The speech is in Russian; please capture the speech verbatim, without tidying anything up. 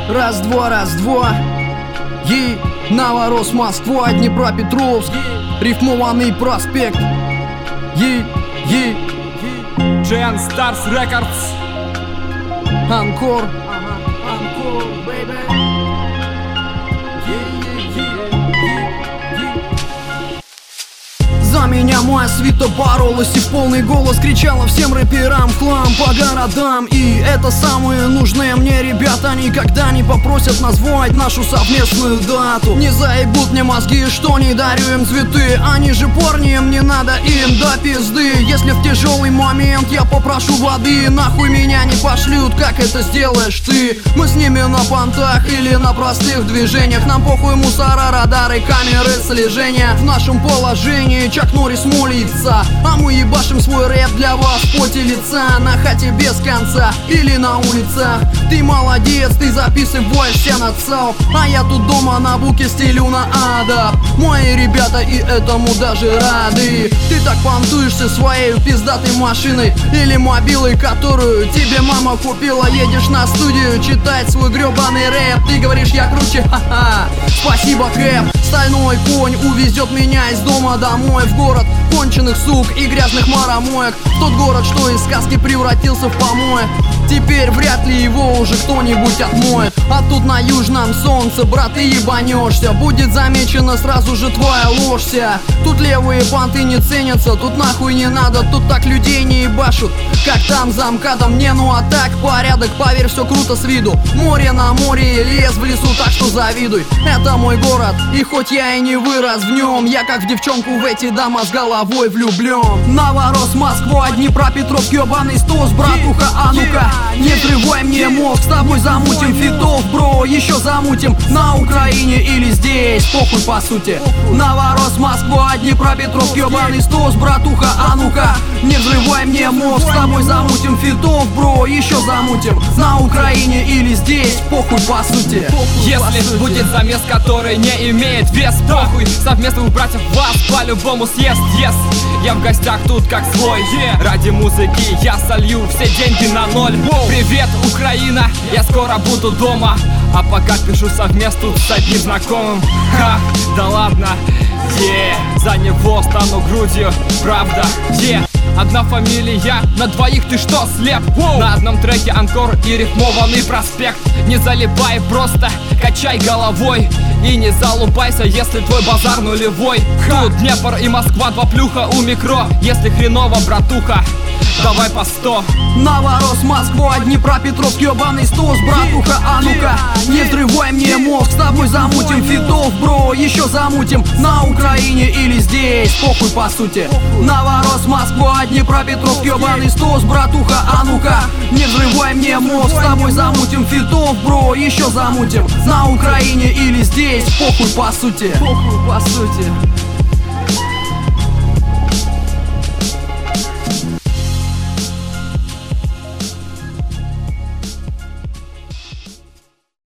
Раз-два, раз-два. Ей, Новорос, Москва, Днепропетровск, рифмованный проспект. Ей, ей, Gen Stars Records. Анкор. Анкор, бэйбэ. За меня моя свита боролась и в полный голос кричала всем рэперам в хлам по городам. И это самые нужные мне ребята никогда не попросят назвать нашу совместную дату. Не заебут мне мозги, что не дарю им цветы. Они же парни, им не надо им до пизды. Если в тяжелый момент я попрошу воды, нахуй меня не пошлют, как это сделаешь ты. Мы с ними на понтах или на простых движениях. Нам похуй мусора, радары, камеры слежения. В нашем положении Чак Норрис молится, а мы ебашим свой рэп для вас в поте лица. На хате без конца или на улицах. Ты молодец, ты записываешься на ЦАУ, а я тут дома на буке стелю на адап. Мои ребята и этому даже рады. Ты так понтуешься своей пиздатой машиной или мобилой, которую тебе мама купила. Едешь на студию читать свой гребаный рэп. Ты говоришь, я круче, ха-ха. Спасибо, Кэп. Стальной конь увезет меня из дома домой, в город конченых сук и грязных маромоек. В тот город, что из сказки превратился в помоек. Теперь вряд ли его уже кто-нибудь отмоет. А тут на южном солнце, брат, ты ебанешься. Будет замечена сразу же твоя ложься. Тут левые понты не ценятся, тут нахуй не надо. Тут так людей не ебашут, как там за МКАДом. Не, ну а так порядок, поверь, все круто с виду. Море на море, лес в лесу, так что завидуй. Это мой город, и хоть я и не вырос в нем, я как в девчонку в эти дома с головой влюблен. Новорос, Москва, Днепропетровск, ебаный стос, братуха, а ну-ка, не взрывай мне мозг, с тобой замутим фитов, бро, еще замутим на Украине или здесь, похуй по сути. Новорос, Москва, Днепропетровск, ебаный стос, братуха, а ну-ка, не взрывай мне мозг, с тобой замутим фитов, бро, еще замутим на Украине или здесь, похуй по сути. Если будет замес, который не имеет вес, похуй, совместных братьев вас по-любому съест, yes. Я в гостях тут как свой, yeah. Ради музыки я солью все деньги на ноль. Wow. Привет, Украина, я скоро буду дома, а пока пишу совмест тут с одним знакомым. Ха, да ладно, yeah. За него стану грудью, правда, yeah. Одна фамилия, на двоих ты что, слеп? Воу. На одном треке анкор и рифмованный проспект. Не залипай, просто качай головой и не залупайся, если твой базар нулевой. Ха. Тут Днепр и Москва, два плюха у микро. Если хреново, братуха, давай по сто. Новорос, Москва, Днепропетровск, ебаный стос, братуха, а ну-ка, не взрывай мне мозг, с тобой замутим фитов, бро, еще замутим на Украине или здесь, похуй по сути. Новорос, Москва, Днепропетровск, ебаный стос, братуха, а ну-ка, не взрывай мне мозг, с тобой замутим фитов, бро, еще замутим на Украине или здесь, похуй по сути. Похуй по сути.